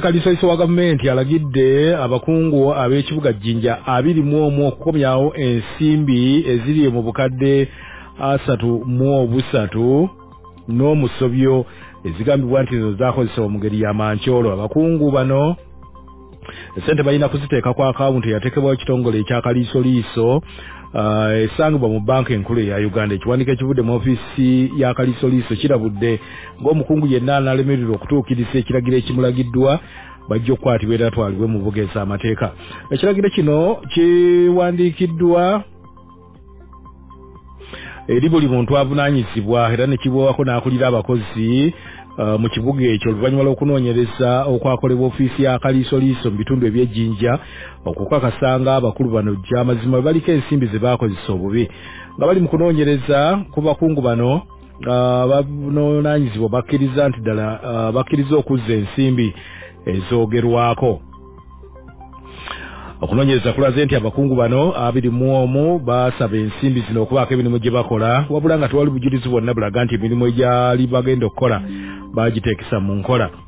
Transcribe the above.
Kaliso wa gavumenti alagidde abakungu ab'ekibuga Jinja 21 okukomyawo ensimbi eziri mu bukadde 3.3 n'omusobyo ezigambibwa nti zaakozesebwa mu ngeri ya mancholo. Abakungu bano sente balina kuziteeka ku akawunti eyateekebwaho ekitongole ekya Kaliisoliiso esangibwa mu banka enkulu eya Uganda. Ekiwandiiko ekivudde mu ofiisi ya Kaliisoliiso kirabudde ng'omukungu yenna analemererwa okutuukiriza ekiragiro ekimulagiddwa bajja okukwatibwa era atwalibwe mu bugeesa amateeka. Ekiragiro kino kiwandiikiddwa eri buli muntu avunaanyizibwa era ne kibuwako n'akulira abakozi mu kibuga ekyo oluvannyuma lw'okunoonyereza okwakolebwa ofiisi ya Kaliisoliiso mu bitundu eby'Ejjinja okukakasanga abakulu bano gy'amazima baliko ensimbi ze baakozesa obubi. Nga bali mu kunoonyereza ku bakungu bano abanoonyizibwa bakkiriza nti ddala bakkiriza okuzza ensimbi ezoogerwako. Okunoonyereza kulaze nti abakungu bano 21 basaba ensimbi zino okubaako emirimu gye bakola wabula nga tewali bujulizi bwonna bulaga nti emirimu egyali bagenda okukola bagiteekesa mu nkola.